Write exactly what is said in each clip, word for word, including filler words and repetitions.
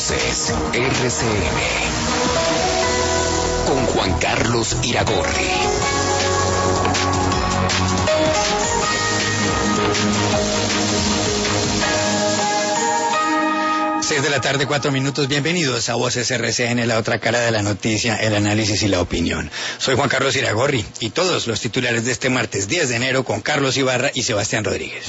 Voces R C N con Juan Carlos Iragorri. Seis de la tarde, cuatro minutos. Bienvenidos a Voces R C N, la otra cara de la noticia, el análisis y la opinión. Soy Juan Carlos Iragorri y todos los titulares de este martes diez de enero con Carlos Ibarra y Sebastián Rodríguez.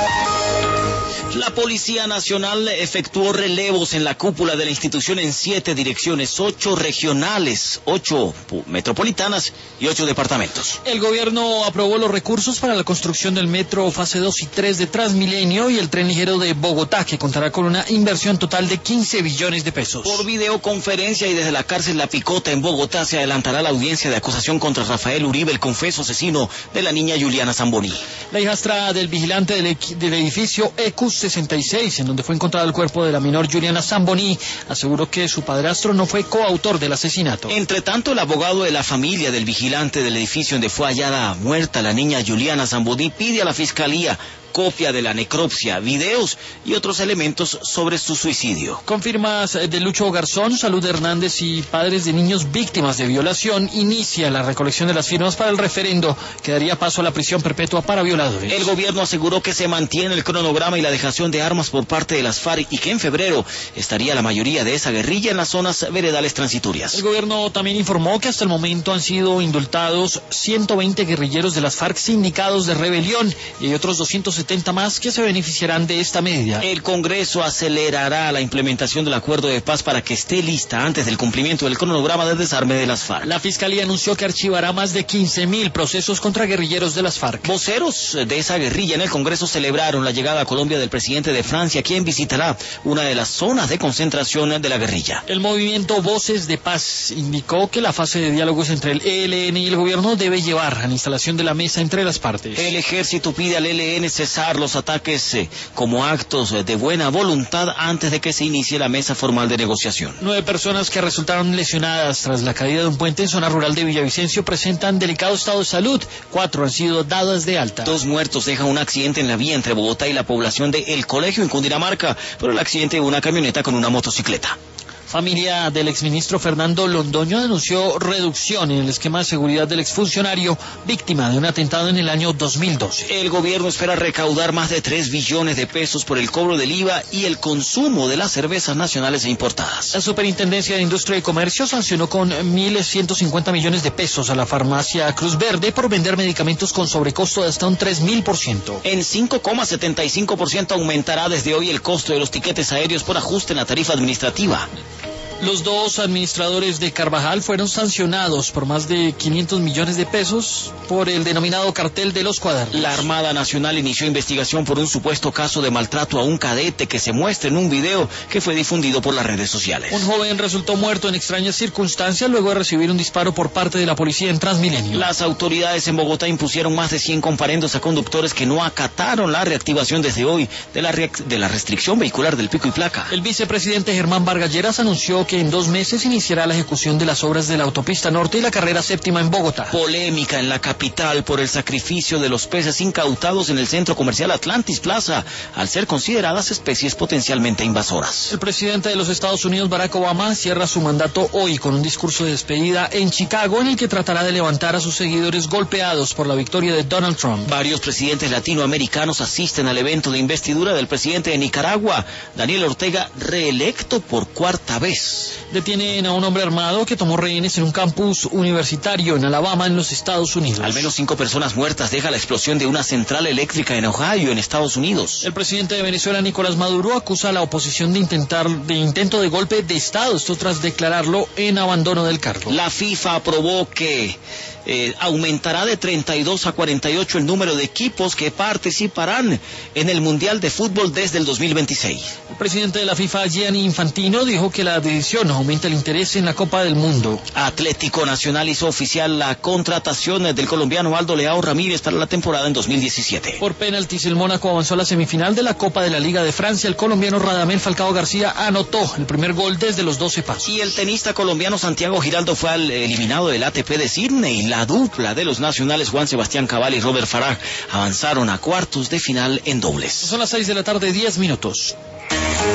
La Policía Nacional efectuó relevos en la cúpula de la institución en siete direcciones, ocho regionales, ocho metropolitanas y ocho departamentos. El gobierno aprobó los recursos para la construcción del metro fase dos y tres de Transmilenio y el tren ligero de Bogotá, que contará con una inversión total de quince billones de pesos. Por videoconferencia y desde la cárcel La Picota en Bogotá se adelantará la audiencia de acusación contra Rafael Uribe, el confeso asesino de la niña Juliana Zamboni. La hijastra del vigilante del, del edificio E Q sesenta y seis, en donde fue encontrado el cuerpo de la menor Juliana Zamboni, aseguró que su padrastro no fue coautor del asesinato. Entre tanto, el abogado de la familia del vigilante del edificio donde fue hallada muerta la niña Juliana Zamboni pide a la fiscalía copia de la necropsia, videos y otros elementos sobre su suicidio. Con firmas de Lucho Garzón, Salud Hernández y padres de niños víctimas de violación, inicia la recolección de las firmas para el referendo que daría paso a la prisión perpetua para violadores. El gobierno aseguró que se mantiene el cronograma y la dejación de armas por parte de las FARC y que en febrero estaría la mayoría de esa guerrilla en las zonas veredales transitorias. El gobierno también informó que hasta el momento han sido indultados ciento veinte guerrilleros de las FARC sindicados de rebelión y hay otros doscientos setenta más que se beneficiarán de esta medida. El Congreso acelerará la implementación del acuerdo de paz para que esté lista antes del cumplimiento del cronograma de desarme de las FARC. La Fiscalía anunció que archivará más de quince mil procesos contra guerrilleros de las FARC. Voceros de esa guerrilla en el Congreso celebraron la llegada a Colombia del presidente de Francia, quien visitará una de las zonas de concentración de la guerrilla. El movimiento Voces de Paz indicó que la fase de diálogos entre el E L N y el gobierno debe llevar a la instalación de la mesa entre las partes. El ejército pide al E L N cesar los ataques eh, como actos de buena voluntad antes de que se inicie la mesa formal de negociación. Nueve personas que resultaron lesionadas tras la caída de un puente en zona rural de Villavicencio presentan delicado estado de salud. Cuatro han sido dadas de alta. Dos muertos deja un accidente en la vía entre Bogotá y la población de El Colegio en Cundinamarca, por el accidente de una camioneta con una motocicleta. Familia del exministro Fernando Londoño denunció reducción en el esquema de seguridad del exfuncionario víctima de un atentado en el año dos mil doce. El gobierno espera recaudar más de tres billones de pesos por el cobro del I V A y el consumo de las cervezas nacionales e importadas. La Superintendencia de Industria y Comercio sancionó con mil ciento cincuenta millones de pesos a la farmacia Cruz Verde por vender medicamentos con sobrecosto de hasta un tres mil por ciento. En cinco coma setenta y cinco por ciento aumentará desde hoy el costo de los tiquetes aéreos por ajuste en la tarifa administrativa. Los dos administradores de Carvajal fueron sancionados por más de quinientos millones de pesos por el denominado cartel de los cuadernos. La Armada Nacional inició investigación por un supuesto caso de maltrato a un cadete que se muestra en un video que fue difundido por las redes sociales. Un joven resultó muerto en extrañas circunstancias luego de recibir un disparo por parte de la policía en Transmilenio. Las autoridades en Bogotá impusieron más de cien comparendos a conductores que no acataron la reactivación desde hoy de la, re- de la restricción vehicular del pico y placa. El vicepresidente Germán Vargas Lleras anunció que en dos meses iniciará la ejecución de las obras de la autopista norte y la carrera séptima en Bogotá. Polémica en la capital por el sacrificio de los peces incautados en el centro comercial Atlantis Plaza, al ser consideradas especies potencialmente invasoras. El presidente de los Estados Unidos, Barack Obama, cierra su mandato hoy con un discurso de despedida en Chicago en el que tratará de levantar a sus seguidores golpeados por la victoria de Donald Trump. Varios presidentes latinoamericanos asisten al evento de investidura del presidente de Nicaragua, Daniel Ortega, reelecto por cuarta vez. Detienen a un hombre armado que tomó rehenes en un campus universitario en Alabama, en los Estados Unidos. Al menos cinco personas muertas deja la explosión de una central eléctrica en Ohio, en Estados Unidos. El presidente de Venezuela, Nicolás Maduro, acusa a la oposición de intentar de intento de golpe de Estado, esto tras declararlo en abandono del cargo. La FIFA aprobó que eh, aumentará de treinta y dos a cuarenta y ocho el número de equipos que participarán en el Mundial de Fútbol desde el dos mil veintiséis. El presidente de la FIFA, Gianni Infantino, dijo que la decisión aumenta el interés en la Copa del Mundo. Atlético Nacional hizo oficial la contratación del colombiano Aldo Leao Ramírez para la temporada en dos mil diecisiete. Por penaltis, el Mónaco avanzó a la semifinal de la Copa de la Liga de Francia. El colombiano Radamel Falcao García anotó el primer gol desde los doce pasos. Y el tenista colombiano Santiago Giraldo fue al eliminado del A T P de Sydney. La dupla de los nacionales Juan Sebastián Cabal y Robert Farah avanzaron a cuartos de final en dobles. Son las seis de la tarde, diez minutos.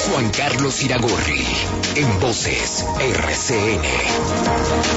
Juan Carlos Iragorri, en Voces R C N.